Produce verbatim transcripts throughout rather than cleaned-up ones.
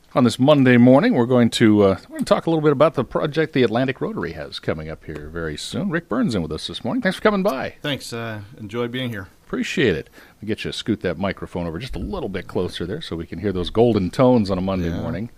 On this Monday morning, we're going to uh, we're going to talk a little bit about the project the Atlantic Rotary has coming up here very soon. Rick Burns in with us this morning. Thanks for coming by. Thanks. Uh, enjoy being here. Appreciate it. We'll get you to scoot that microphone over just a little bit closer there so we can hear those golden tones on a Monday Yeah. morning.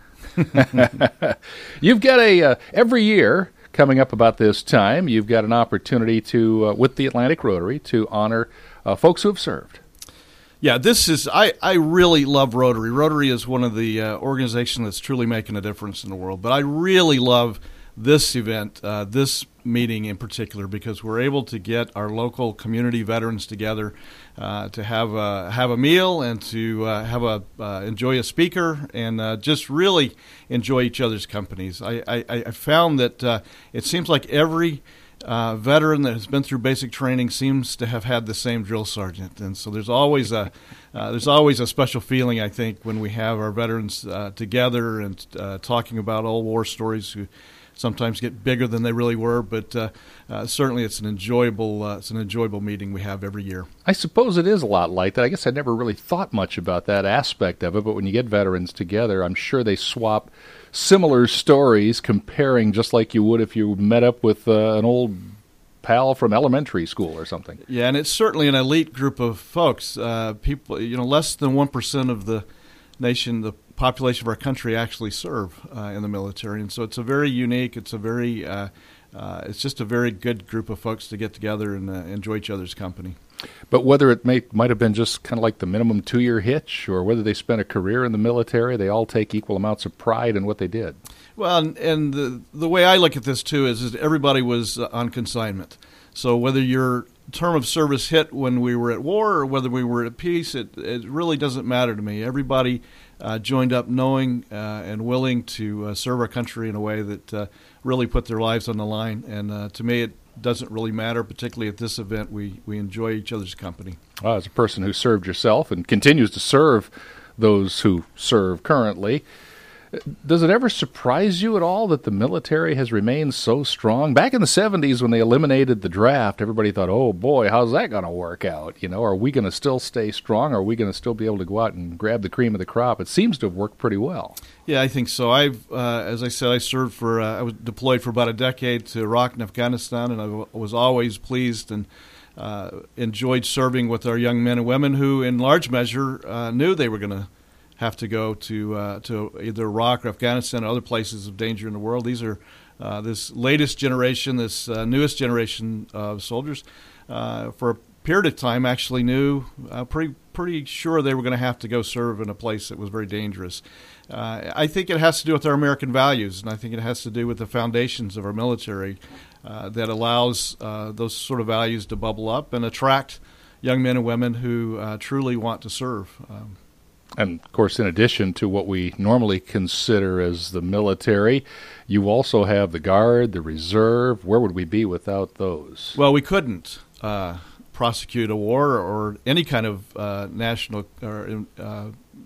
You've got a, uh, every year coming up about this time, you've got an opportunity to, uh, with the Atlantic Rotary, to honor uh, folks who have served. Yeah, this is, I, I really love Rotary. Rotary is one of the uh, organizations that's truly making a difference in the world. But I really love this event, uh, this meeting in particular, because we're able to get our local community veterans together uh, to have a, have a meal and to uh, have a uh, enjoy a speaker and uh, just really enjoy each other's companies. I, I, I found that uh, it seems like every Uh, veteran that has been through basic training seems to have had the same drill sergeant, and so there's always a uh, there's always a special feeling, I think, when we have our veterans uh, together and uh, talking about old war stories who sometimes get bigger than they really were. But uh, uh, certainly, it's an enjoyable uh, it's an enjoyable meeting we have every year. I suppose it is a lot like that. I guess I never really thought much about that aspect of it, but when you get veterans together, I'm sure they swap similar stories, comparing just like you would if you met up with uh, an old pal from elementary school or something. Yeah, and it's certainly an elite group of folks. Uh, people, you know, less than one percent of the nation, the population of our country, actually serve uh, in the military, and so it's a very unique. It's a very, uh, uh, it's just a very good group of folks to get together and uh, enjoy each other's company. But whether it may, might have been just kind of like the minimum two-year hitch, or whether they spent a career in the military, they all take equal amounts of pride in what they did. Well, and, and the, the way I look at this, too, is, is everybody was uh, on consignment. So whether your term of service hit when we were at war or whether we were at peace, it, it really doesn't matter to me. Everybody uh, joined up knowing uh, and willing to uh, serve our country in a way that uh, really put their lives on the line. And uh, to me, it doesn't really matter, particularly at this event. We, we enjoy each other's company. Well, as a person who served yourself and continues to serve those who serve currently, does it ever surprise you at all that the military has remained so strong? Back in the seventies when they eliminated the draft, everybody thought, oh boy, how's that going to work out? You know, are we going to still stay strong? Are we going to still be able to go out and grab the cream of the crop? It seems to have worked pretty well. Yeah, I think so. I've, uh, as I said, I served for, uh, I was deployed for about a decade to Iraq and Afghanistan, and I w- was always pleased and uh, enjoyed serving with our young men and women who, in large measure, uh, knew they were going to have to go to uh, to either Iraq or Afghanistan or other places of danger in the world. These are uh, this latest generation, this uh, newest generation of soldiers, uh, for a period of time actually knew uh, pretty pretty sure they were going to have to go serve in a place that was very dangerous. Uh, I think it has to do with our American values, and I think it has to do with the foundations of our military uh, that allows uh, those sort of values to bubble up and attract young men and women who uh, truly want to serve. Um, And, of course, in addition to what we normally consider as the military, you also have the Guard, the Reserve. Where would we be without those? Well, we couldn't uh, prosecute a war or any kind of uh, national or uh,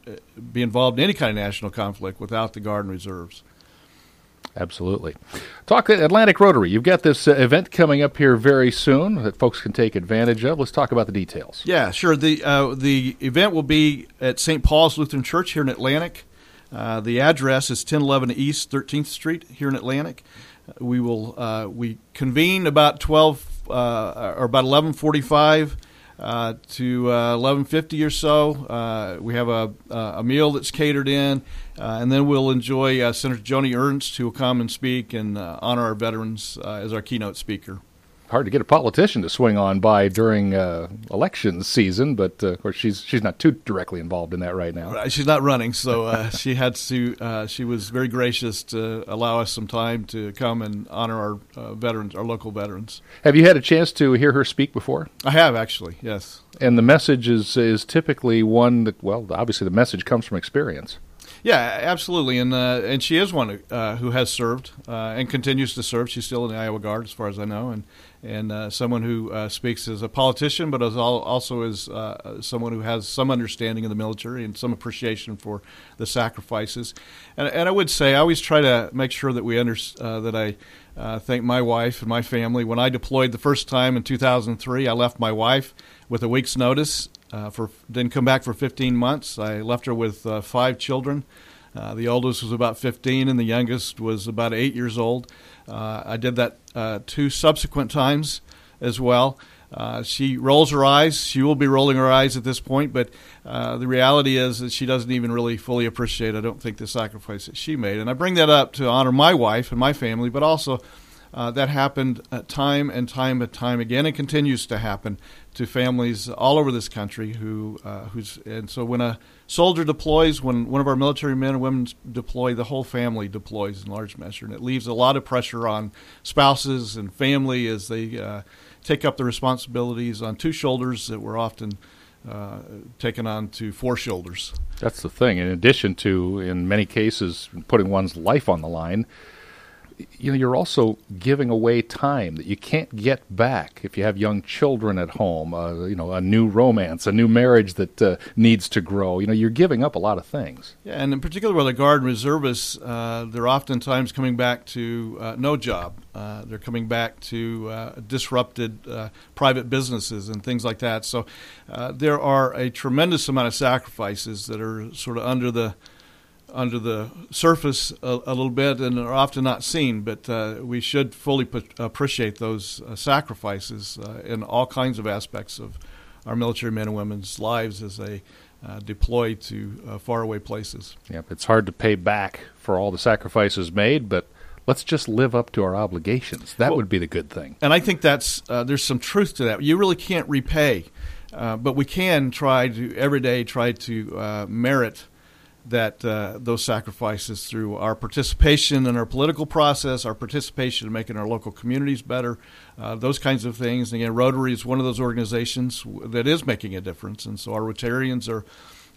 be involved in any kind of national conflict without the Guard and Reserves. Absolutely. Talk Atlantic Rotary. You've got this uh, event coming up here very soon that folks can take advantage of. Let's talk about the details. Yeah, sure. The uh, the event will be at Saint Paul's Lutheran Church here in Atlantic. Uh, the address is ten eleven East thirteenth Street here in Atlantic. We will uh, we convene about twelve uh, or about eleven forty-five uh, to uh, eleven fifty or so. Uh, we have a a meal that's catered in. Uh, and then we'll enjoy uh, Senator Joni Ernst, who will come and speak and uh, honor our veterans uh, as our keynote speaker. Hard to get a politician to swing on by during uh, election season, but uh, of course she's she's not too directly involved in that right now. She's not running, so uh, she had to. Uh, she was very gracious to allow us some time to come and honor our uh, veterans, our local veterans. Have you had a chance to hear her speak before? I have, actually. Yes. And the message is is typically one that, well, obviously the message comes from experience. Yeah, absolutely, and uh, and she is one uh, who has served uh, and continues to serve. She's still in the Iowa Guard, as far as I know, and and uh, someone who uh, speaks as a politician, but as all, also as uh, someone who has some understanding of the military and some appreciation for the sacrifices. And, and I would say I always try to make sure that we under, uh, that I uh, thank my wife and my family. When I deployed the first time in two thousand three, I left my wife with a week's notice. Uh, for didn't come back for fifteen months. I left her with uh, five children, Uh, the oldest was about fifteen, and the youngest was about eight years old. Uh, I did that uh, two subsequent times as well. Uh, she rolls her eyes. She will be rolling her eyes at this point, but uh, the reality is that she doesn't even really fully appreciate, I don't think, the sacrifice that she made. And I bring that up to honor my wife and my family, but also uh, that happened uh, time and time and time again, and continues to happen to families all over this country. Who, uh, who's, and so when a soldier deploys, when one of our military men and women deploy, the whole family deploys in large measure, and it leaves a lot of pressure on spouses and family as they uh, take up the responsibilities on two shoulders that were often uh, taken on to four shoulders. That's the thing. In addition to, in many cases, putting one's life on the line, you know, you're also giving away time that you can't get back if you have young children at home, uh, you know, a new romance, a new marriage that uh, needs to grow. You know, you're giving up a lot of things. Yeah, and in particular with the Guard and Reservists, uh, they're oftentimes coming back to uh, no job. Uh, they're coming back to uh, disrupted uh, private businesses and things like that. So uh, there are a tremendous amount of sacrifices that are sort of under the under the surface a, a little bit and are often not seen, but uh, we should fully put, appreciate those uh, sacrifices uh, in all kinds of aspects of our military men and women's lives as they uh, deploy to uh, faraway places. Yep, it's hard to pay back for all the sacrifices made, but let's just live up to our obligations. That well, would be the good thing. And I think that's uh, there's some truth to that. You really can't repay, uh, but we can try to every day try to uh, merit that uh, those sacrifices through our participation in our political process, our participation in making our local communities better, uh, those kinds of things. And again, Rotary is one of those organizations that is making a difference, and so our Rotarians are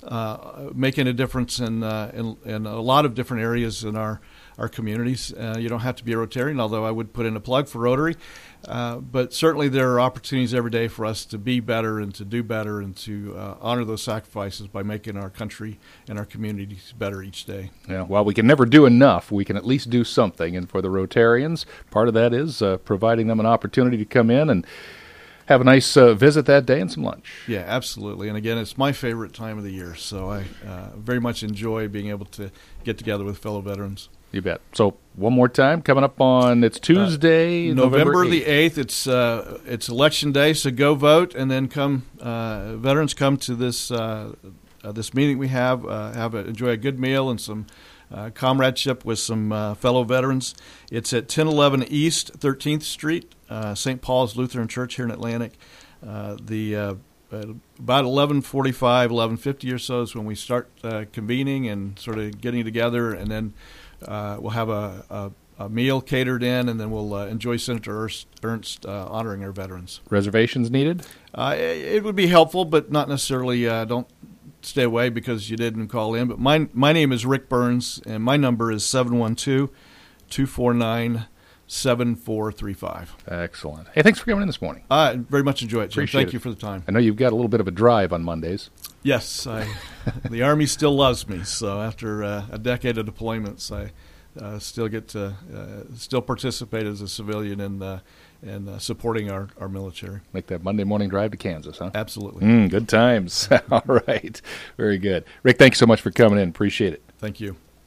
uh, making a difference in, uh, in in a lot of different areas in our our communities. Uh, you don't have to be a Rotarian, although I would put in a plug for Rotary. Uh, but certainly there are opportunities every day for us to be better and to do better and to uh, honor those sacrifices by making our country and our communities better each day. Yeah, while we can never do enough, we can at least do something. And for the Rotarians, part of that is uh, providing them an opportunity to come in and have a nice uh, visit that day and some lunch. Yeah, absolutely. And again, it's my favorite time of the year, so I uh, very much enjoy being able to get together with fellow veterans. You bet. So one more time, coming up on, it's Tuesday, uh, November, November the eighth. It's uh, it's election day, so go vote, and then come. Uh, veterans come to this uh, uh, this meeting we have. Uh, have a, enjoy a good meal and some uh, comradeship with some uh, fellow veterans. It's at ten eleven East thirteenth Street, uh, Saint Paul's Lutheran Church here in Atlantic. Uh, the uh, about eleven forty-five, eleven fifty or so is when we start uh, convening and sort of getting together, and then Uh, we'll have a, a, a meal catered in, and then we'll uh, enjoy Senator Ernst, Ernst uh, honoring our veterans. Reservations needed? Uh, it, it would be helpful, but not necessarily. Uh, don't stay away because you didn't call in. But my my name is Rick Burns, and my number is seven one two, two four nine, seven four three five. Excellent. Hey, thanks for coming in this morning. I very much enjoy it, Jim. Appreciate Thank it. you for the time. I know you've got a little bit of a drive on Mondays. Yes, I, the Army still loves me. So after uh, a decade of deployments, I uh, still get to uh, still participate as a civilian in uh, in uh, supporting our, our military. Make that Monday morning drive to Kansas, huh? Absolutely. Mm, good times. All right. Very good. Rick, thanks so much for coming in. Appreciate it. Thank you.